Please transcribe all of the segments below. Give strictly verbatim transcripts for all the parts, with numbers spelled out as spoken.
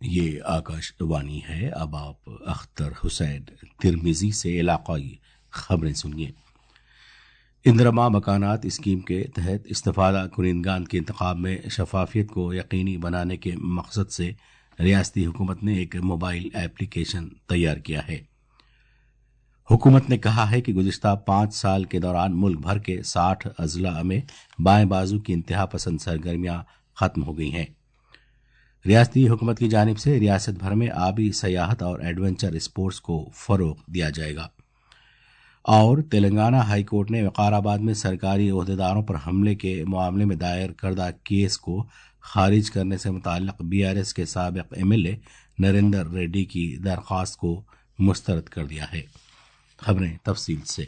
یہ آکاش وانی ہے۔ اب آپ اختر حسین ترمیزی سے علاقائی خبریں سنیے۔ اندرما مکانات اسکیم کے تحت استفادہ کنندگان کے انتخاب میں شفافیت کو یقینی بنانے کے مقصد سے ریاستی حکومت نے ایک موبائل ایپلیکیشن تیار کیا ہے۔ حکومت نے کہا ہے کہ گزشتہ پانچ سال کے دوران ملک بھر کے ساٹھ اضلاع میں بائیں بازو کی انتہا پسند سرگرمیاں ختم ہو گئی ہیں۔ ریاستی حکومت کی جانب سے ریاست بھر میں آبی سیاحت اور ایڈونچر اسپورٹس کو فروغ دیا جائے گا، اور تلنگانہ ہائی کورٹ نے وقار آباد میں سرکاری عہدیداروں پر حملے کے معاملے میں دائر کردہ کیس کو خارج کرنے سے متعلق بی آر ایس کے سابق M L A Narendra Reddy کی درخواست کو مسترد کر دیا ہے۔ خبریں تفصیل سے۔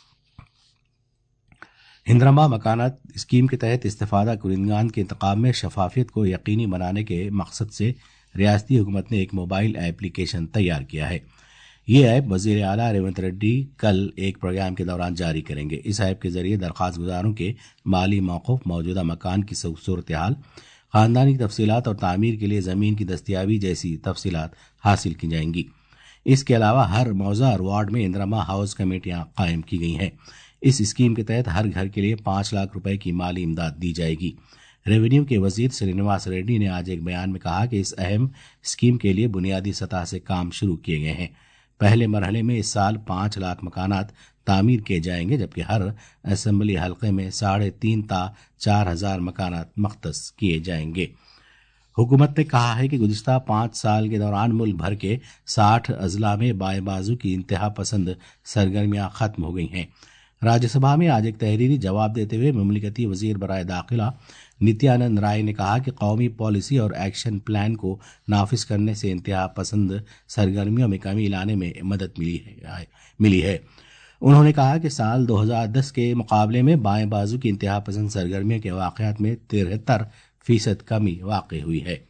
اندرما مکانات اسکیم کے تحت استفادہ کنندگان کے انتخاب میں شفافیت کو یقینی بنانے کے مقصد سے ریاستی حکومت نے ایک موبائل ایپلیکیشن تیار کیا ہے۔ یہ ایپ وزیر اعلیٰ ریونت ریڈی کل ایک پروگرام کے دوران جاری کریں گے۔ اس ایپ کے ذریعے درخواست گزاروں کے مالی موقف، موجودہ مکان کی صورتحال، خاندانی تفصیلات اور تعمیر کے لیے زمین کی دستیابی جیسی تفصیلات حاصل کی جائیں گی۔ اس کے علاوہ ہر موضع اور وارڈ میں اندرما ہاؤس کمیٹیاں قائم کی گئی ہیں۔ اس اسکیم کے تحت ہر گھر کے لیے پانچ لاکھ روپے کی مالی امداد دی جائے گی۔ ریونیو کے وزیر سرینواس ریڈی نے آج ایک بیان میں کہا کہ اس اہم اسکیم کے لیے بنیادی سطح سے کام شروع کیے گئے ہیں۔ پہلے مرحلے میں اس سال پانچ لاکھ مکانات تعمیر کیے جائیں گے، جبکہ ہر اسمبلی حلقے میں ساڑھے تین تا چار ہزار مکانات مختص کیے جائیں گے۔ حکومت نے کہا ہے کہ گزشتہ پانچ سال کے دوران ملک بھر کے ساٹھ اضلاع میں بائیں بازو کی انتہا پسند سرگرمیاں ختم ہو گئی ہیں۔ راجیہ سبھا میں آج ایک تحریری جواب دیتے ہوئے مملکتی وزیر برائے داخلہ نتیانند رائے نے کہا کہ قومی پالیسی اور ایکشن پلان کو نافذ کرنے سے انتہا پسند سرگرمیوں میں کمی لانے میں مدد ملی ہے ملی ہے انہوں نے کہا کہ سال دو ہزار دس کے مقابلے میں بائیں بازو کی انتہا پسند سرگرمیوں کے واقعات میں ترہتر فیصد کمی واقع ہوئی ہے۔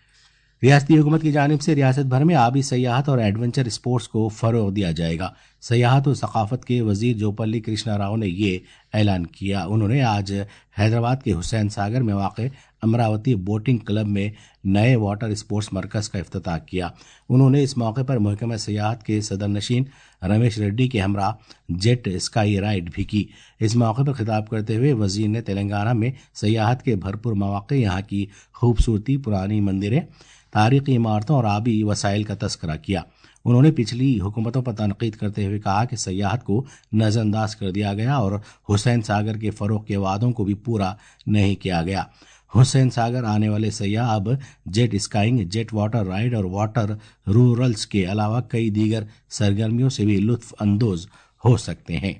ریاستی حکومت کی جانب سے ریاست بھر میں آبی سیاحت اور ایڈونچر اسپورٹس کو فروغ دیا جائے گا۔ سیاحت و ثقافت کے وزیر جوپلی کرشنا راؤ نے یہ اعلان کیا۔ انہوں نے آج حیدرآباد کے حسین ساگر میں واقع امراوتی بوٹنگ کلب میں نئے واٹر اسپورٹس مرکز کا افتتاح کیا۔ انہوں نے اس موقع پر محکمہ سیاحت کے صدر نشین رمیش ریڈی کے ہمراہ جیٹ اسکائی رائڈ بھی کی۔ اس موقع پر خطاب کرتے ہوئے وزیر نے تلنگانہ میں سیاحت کے بھرپور مواقع، یہاں کی خوبصورتی، پرانی مندریں، تاریخی عمارتوں اور آبی وسائل کا تذکرہ کیا۔ انہوں نے پچھلی حکومتوں پر تنقید کرتے ہوئے کہا کہ سیاحت کو نظر انداز کر دیا گیا اور حسین ساگر کے فروغ کے وعدوں کو بھی پورا نہیں کیا گیا۔ حسین ساگر آنے والے سیاح اب jet skiing, jet water ride اور واٹر رورلز کے علاوہ کئی دیگر سرگرمیوں سے بھی لطف اندوز ہو سکتے ہیں۔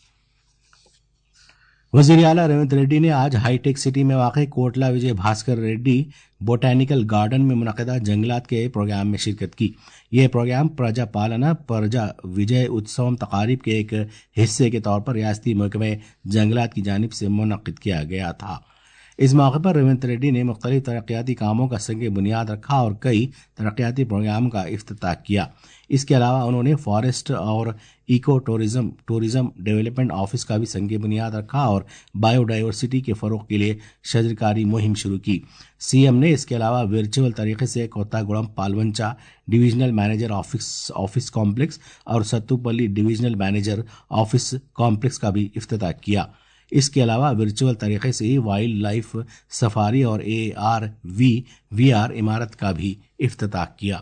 وزیر اعلیٰ ریونت ریڈی نے آج ہائی ٹیک سٹی میں واقع کوٹلہ وجے بھاسکر ریڈی بوٹینیکل گارڈن میں منعقدہ جنگلات کے پروگرام میں شرکت کی۔ یہ پروگرام پرجا پالنا پرجا وجے اتسوم تقاریب کے ایک حصے کے طور پر ریاستی محکمہ جنگلات کی جانب سے منعقد کیا گیا تھا۔ اس موقع پر ریونت ریڈی نے مختلف ترقیاتی کاموں کا سنگ بنیاد رکھا اور کئی ترقیاتی پروگراموں کا افتتاح کیا۔ اس کے علاوہ انہوں نے فارسٹ اور eco tourism tourism development office کا بھی سنگ بنیاد رکھا اور بایو ڈائیورسٹی کے فروغ کے لیے شجرکاری مہم شروع کی۔ سی ایم نے اس کے علاوہ ورچوئل طریقے سے Kothagudem Palvoncha divisional manager office office complex اور Sathupalli divisional manager office complex کا بھی افتتاح کیا۔ اس کے علاوہ ورچوئل طریقے سے ہی وائلڈ لائف سفاری اور اے آر وی وی آر عمارت کا بھی افتتاح کیا۔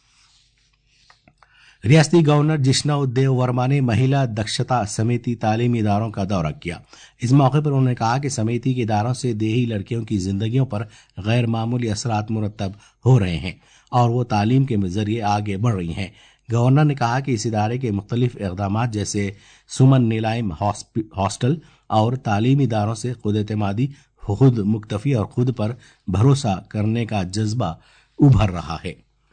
ریاستی گورنر جشنو دیو ورما نے مہیلا دکشتا سمیتی تعلیمی اداروں کا دورہ کیا۔ اس موقع پر انہوں نے کہا کہ سمیتی کے اداروں سے دیہی لڑکیوں کی زندگیوں پر غیر معمولی اثرات مرتب ہو رہے ہیں اور وہ تعلیم کے ذریعے آگے بڑھ رہی ہیں۔ گورنر نے کہا کہ اس ادارے کے مختلف اقدامات جیسے سمن نیلائم ہاسٹل اور تعلیمی اداروں سے خود اعتمادی، خود مکتفی اور خود پر بھروسہ کرنے کا جذبہ ابھر رہا ہے۔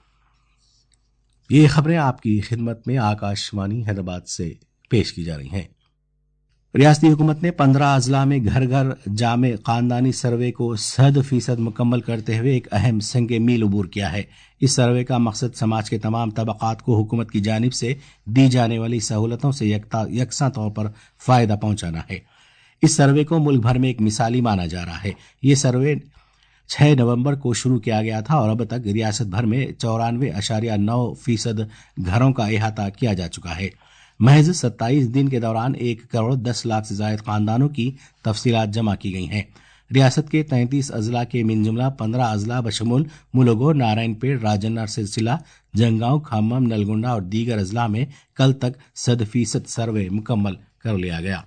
یہ خبریں آپ کی خدمت میں آکاش وانی حیدرآباد سے پیش کی جا رہی ہیں۔ ریاستی حکومت نے پندرہ اضلاع میں گھر گھر جامع خاندانی سروے کو صد فیصد مکمل کرتے ہوئے ایک اہم سنگ میل عبور کیا ہے۔ اس سروے کا مقصد سماج کے تمام طبقات کو حکومت کی جانب سے دی جانے والی سہولتوں سے یکساں طور پر فائدہ پہنچانا ہے۔ اس سروے کو ملک بھر میں ایک مثالی مانا جا رہا ہے۔ یہ سروے چھ نومبر کو شروع کیا گیا تھا اور اب تک ریاست بھر میں چورانوے اشاریہ نو فیصد گھروں کا احاطہ کیا جا چکا ہے۔ محض ستائیس دن کے دوران ایک کروڑ دس لاکھ سے زائد خاندانوں کی تفصیلات جمع کی گئی ہیں۔ ریاست کے تینتیس اضلاع کے من جملہ پندرہ اضلاع بشمول ملوگو، نارائن پیٹ، راجنہ سلسلہ، جنگاؤں، کھمم، نلگنڈا اور دیگر اضلاع میں کل تک صد فیصد سروے مکمل کر لیا گیا۔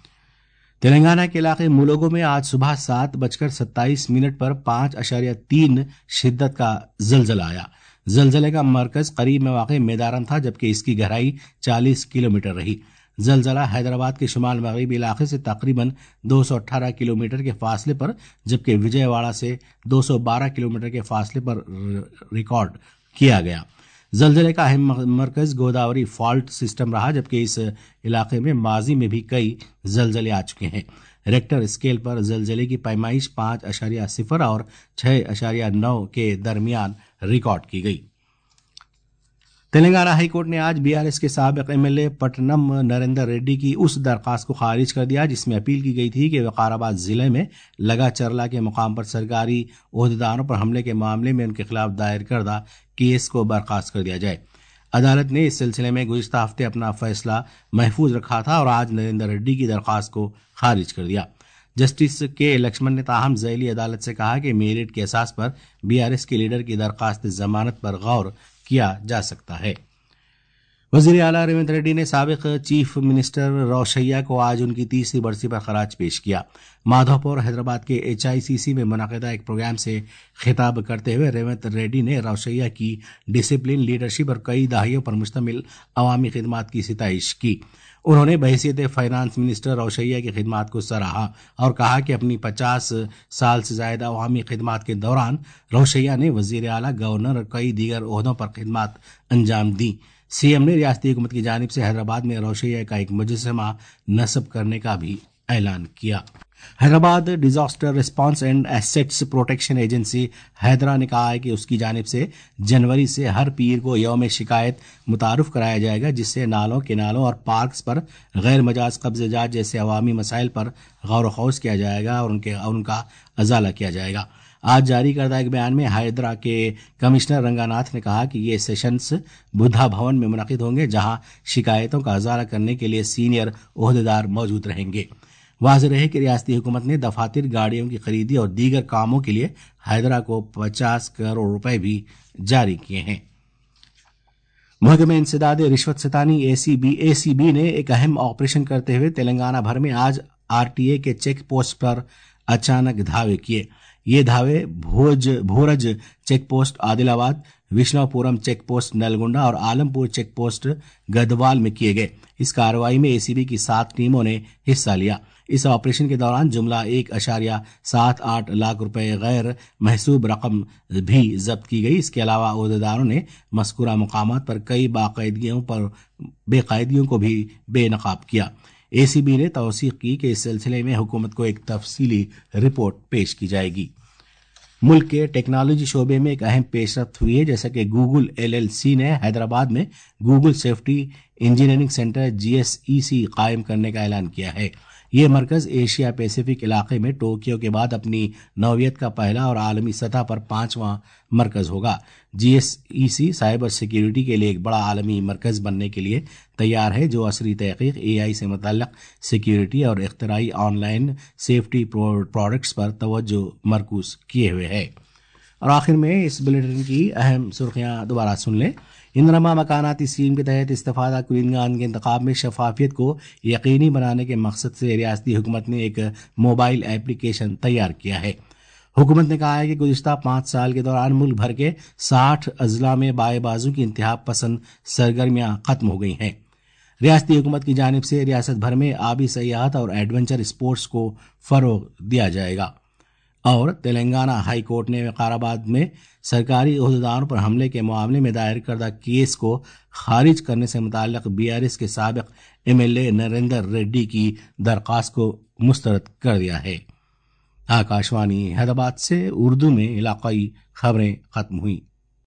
تلنگانہ کے علاقے ملوگو میں آج صبح سات بج کر ستائیس منٹ پر پانچ اشاریہ تین شدت کا زلزلہ آیا۔ زلزلے کا مرکز قریب میں واقع میدارم تھا، جبکہ اس کی گہرائی چالیس کلومیٹر رہی۔ زلزلہ حیدرآباد کے شمال مغربی علاقے سے تقریباً دو سو اٹھارہ کلومیٹر کے فاصلے پر، جبکہ وجے واڑہ سے دو سو بارہ کلومیٹر کے فاصلے پر ریکارڈ کیا گیا۔ زلزلے کا اہم مرکز گوداوری فالٹ سسٹم رہا، جبکہ اس علاقے میں ماضی میں بھی کئی زلزلے آ چکے ہیں۔ ریکٹر اسکیل پر زلزلے کی پیمائش پانچ اشاریہ صفر اور چھ اشاریہ نو کے درمیان ریکارڈ کی گئی۔ تلنگانہ ہائی کورٹ نے آج بی آر ایس کے سابق M L A Patnam Narendra Reddy کی اس درخواست کو خارج کر دیا جس میں اپیل کی گئی تھی کہ وقار آباد ضلع میں لگا چرلا کے مقام پر سرکاری عہدیداروں پر حملے کے معاملے میں ان کے خلاف دائر کردہ کیس کو برخاست کر دیا جائے۔ عدالت نے اس سلسلے میں گزشتہ ہفتے اپنا فیصلہ محفوظ رکھا تھا اور آج نریندر ریڈی کی درخواست کو خارج کر دیا۔ جسٹس کے لکشمن نے تاہم ذیلی عدالت سے کہا کہ میرٹ کے اساس پر بی آر ایس کے لیڈر کی درخواست ضمانت پر غور کیا جا سکتا ہے۔ وزیر اعلیٰ ریونت ریڈی نے سابق چیف منسٹر روشیا کو آج ان کی تیسری برسی پر خراج پیش کیا۔ مادھو پور حیدرآباد کے ایچ آئی سی سی میں منعقدہ ایک پروگرام سے خطاب کرتے ہوئے ریونت ریڈی نے روشیا کی ڈسپلن، لیڈرشپ اور کئی دہائیوں پر مشتمل عوامی خدمات کی ستائش کی۔ انہوں نے بحیثیت فائنانس منسٹر روشیا کی خدمات کو سراہا اور کہا کہ اپنی پچاس سال سے زائد عوامی خدمات کے دوران روشیا نے وزیر اعلیٰ، گورنر اور کئی دیگر عہدوں پر خدمات انجام دیں۔ سی ایم نے ریاستی حکومت کی جانب سے حیدرآباد میں روشیا کا ایک مجسمہ نصب کرنے کا بھی اعلان کیا۔ Hyderabad disaster response and assets protection agency Hydraa نے کہا ہے کہ اس کی جانب سے جنوری سے ہر پیر کو یوم شکایت متعارف کرایا جائے گا، جس سے نالوں، کنالوں اور پارکس پر غیر مجاز قبضے جات جیسے عوامی مسائل پر غور و خوض کیا جائے گا اور ان کے ان کا ازالہ کیا جائے گا۔ آج جاری کردہ ایک بیان میں حیدرا کے کمشنر رنگاناتھ نے کہا کہ یہ سیشنز بدھا بھون میں منعقد ہوں گے، جہاں شکایتوں کا ازالہ کرنے کے لیے سینئر عہدیدار موجود رہیں گے۔ واضح رہے کہ ریاستی حکومت نے دفاتر، گاڑیوں کی خریدی اور دیگر کاموں کے لیے حیدرا کو پچاس کروڑ روپے بھی جاری کیے ہیں۔ محکمہ انسداد رشوت ستانی اے سی بی اے سی بی نے ایک اہم آپریشن کرتے ہوئے تلنگانہ بھر میں آج آر ٹی اے کے چیک پوسٹ پر اچانک دھاوے کیے۔ یہ دھاوے بھوج بھورج check post Adilabad, Vishnupuram check post Nalgonda اور عالمپور چیک پوسٹ گدوال میں کیے گئے۔ اس کارروائی میں اے سی بی کی سات ٹیموں نے حصہ لیا۔ اس آپریشن کے دوران جملہ ایک اشاریہ سات آٹھ لاکھ روپے غیر محسوب رقم بھی ضبط کی گئی۔ اس کے علاوہ عہدیداروں نے مذکورہ مقامات پر کئی باقاعدگیوں پر بے قاعدگیوں کو بھی بے نقاب کیا۔ اے سی بی نے توثیق کی کہ اس سلسلے میں حکومت کو ایک تفصیلی رپورٹ پیش کی جائے گی۔ ملک کے ٹیکنالوجی شعبے میں ایک اہم پیش رفت ہوئی ہے، جیسا کہ گوگل ایل ایل سی نے حیدرآباد میں Google safety engineering centre G S E C قائم کرنے کا اعلان کیا ہے۔ یہ مرکز ایشیا پیسیفک علاقے میں ٹوکیو کے بعد اپنی نوعیت کا پہلا اور عالمی سطح پر پانچواں مرکز ہوگا۔ G S E C cyber security کے لیے ایک بڑا عالمی مرکز بننے کے لیے تیار ہے، جو عصری تحقیق، اے آئی سے متعلق سیکیورٹی اور اختراعی آن لائن سیفٹی پروڈکٹس پر توجہ مرکوز کیے ہوئے ہے۔ اور آخر میں اس بلیٹن کی اہم سرخیاں دوبارہ سن لیں۔ اندرما مکاناتی اسکیم کے تحت استفادہ کنندگان کے انتخاب میں شفافیت کو یقینی بنانے کے مقصد سے ریاستی حکومت نے ایک موبائل ایپلیکیشن تیار کیا ہے۔ حکومت نے کہا ہے کہ گزشتہ پانچ سال کے دوران ملک بھر کے ساٹھ اضلاع میں بائیں بازو کی انتہا پسند سرگرمیاں ختم ہو گئی ہیں۔ ریاستی حکومت کی جانب سے ریاست بھر میں آبی سیاحت اور ایڈونچر اسپورٹس کو فروغ دیا جائے گا۔ اور تلنگانہ ہائی کورٹ نے وقار آباد میں سرکاری عہدیداروں پر حملے کے معاملے میں دائر کردہ کیس کو خارج کرنے سے متعلق بی آر ایس کے سابق M L A Narendra Reddy کی درخواست کو مسترد کر دیا ہے۔ آکاشوانی حیدرآباد سے اردو میں علاقائی خبریں ختم ہوئیں۔